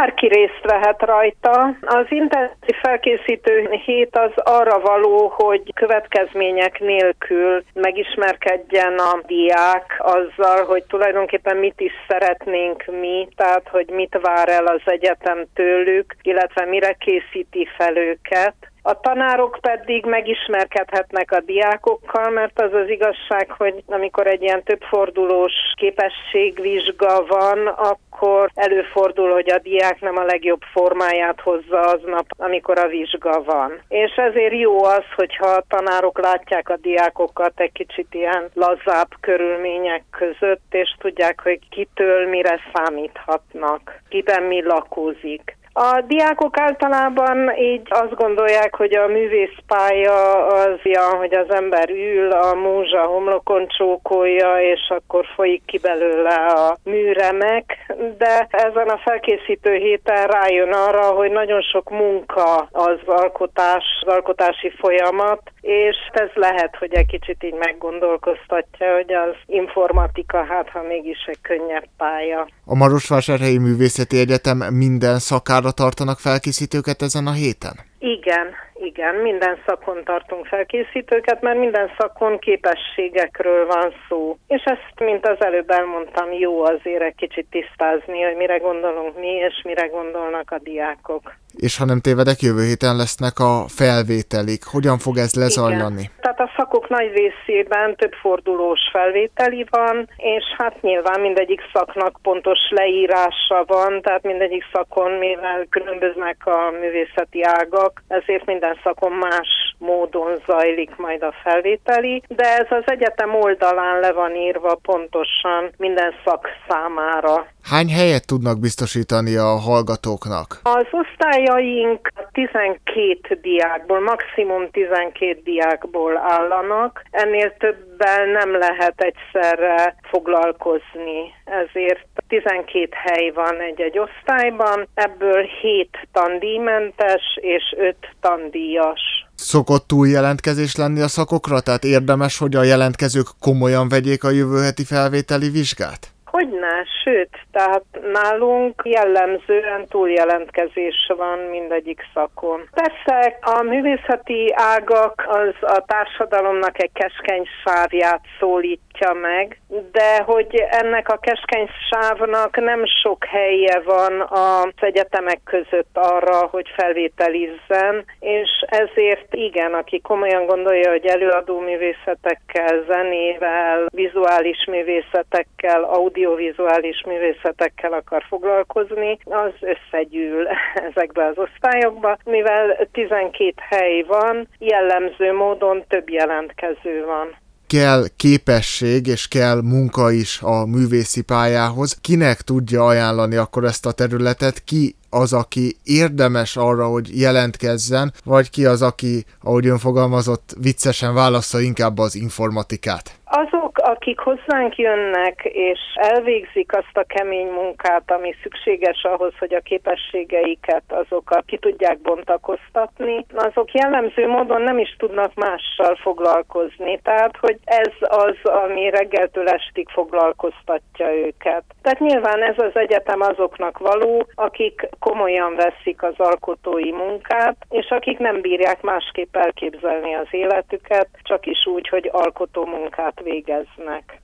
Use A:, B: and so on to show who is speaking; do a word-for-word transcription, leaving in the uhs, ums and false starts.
A: Bárki részt vehet rajta. Az intenzív felkészítő hét az arra való, hogy következmények nélkül megismerkedjen a diák azzal, hogy tulajdonképpen mit is szeretnénk mi, tehát hogy mit vár el az egyetem tőlük, illetve mire készíti fel őket. A tanárok pedig megismerkedhetnek a diákokkal, mert az az igazság, hogy amikor egy ilyen többfordulós képességvizsga van, akkor előfordul, hogy a diák nem a legjobb formáját hozza aznap, amikor a vizsga van. És ezért jó az, hogyha a tanárok látják a diákokat egy kicsit ilyen lazább körülmények között, és tudják, hogy kitől mire számíthatnak, kiben mi lakózik. A diákok általában így azt gondolják, hogy a művészpálya az olyan, hogy az ember ül, a múzsa homlokon csókolja, és akkor folyik ki belőle a műremek, de ezen a felkészítő héten rájön arra, hogy nagyon sok munka az alkotás, az alkotási folyamat, és ez lehet, hogy egy kicsit így meggondolkoztatja, hogy az informatika, hát ha mégis egy könnyebb pálya.
B: A Marosvásárhelyi Művészeti Egyetem minden szakára tartanak felkészítőket ezen a héten?
A: Igen, igen, minden szakon tartunk felkészítőket, mert minden szakon képességekről van szó. És ezt, mint az előbb elmondtam, jó azért egy kicsit tisztázni, hogy mire gondolunk mi, és mire gondolnak a diákok.
B: És ha nem tévedek, jövő héten lesznek a felvételik. Hogyan fog ez lezajlani?
A: Igen. Tehát a szakok nagy részében több fordulós felvételi van, és hát nyilván mindegyik szaknak pontos leírása van, tehát mindegyik szakon, mivel különböznek a művészeti ágak, ezért minden szakon más módon zajlik majd a felvételi, de ez az egyetem oldalán le van írva pontosan minden szak számára.
B: Hány helyet tudnak biztosítani a hallgatóknak?
A: Az osztályaink tizenkét diákból, maximum tizenkét diákból állanak, ennél többel nem lehet egyszerre foglalkozni, ezért tizenkét hely van egy-egy osztályban, ebből hét tandíjmentes és öt tandíjas.
B: Szokott túljelentkezés lenni a szakokra? Tehát érdemes, hogy a jelentkezők komolyan vegyék a jövő heti felvételi vizsgát?
A: Hogyne, sőt, tehát nálunk jellemzően túljelentkezés van mindegyik szakon. Persze a művészeti ágak az a társadalomnak egy keskeny sávját szólítja meg, de hogy ennek a keskeny sávnak nem sok helye van az egyetemek között arra, hogy felvételizzen, és ezért igen, aki komolyan gondolja, hogy előadó művészetekkel, zenével, vizuális művészetekkel, audiovizuális művészetekkel akar foglalkozni, az összegyűl ezekbe az osztályokba. Mivel tizenkét hely van, jellemző módon több jelentkező van.
B: Kell képesség és kell munka is a művészi pályához. Kinek tudja ajánlani akkor ezt a területet? Ki az, aki érdemes arra, hogy jelentkezzen, vagy ki az, aki, ahogy ön fogalmazott, viccesen válassza inkább az informatikát?
A: Azok, akik hozzánk jönnek és elvégzik azt a kemény munkát, ami szükséges ahhoz, hogy a képességeiket azokat ki tudják bontakoztatni, azok jellemző módon nem is tudnak mással foglalkozni. Tehát, hogy ez az, ami reggeltől estig foglalkoztatja őket. Tehát nyilván ez az egyetem azoknak való, akik komolyan veszik az alkotói munkát, és akik nem bírják másképp elképzelni az életüket, csak is úgy, hogy alkotó munkát végeznek.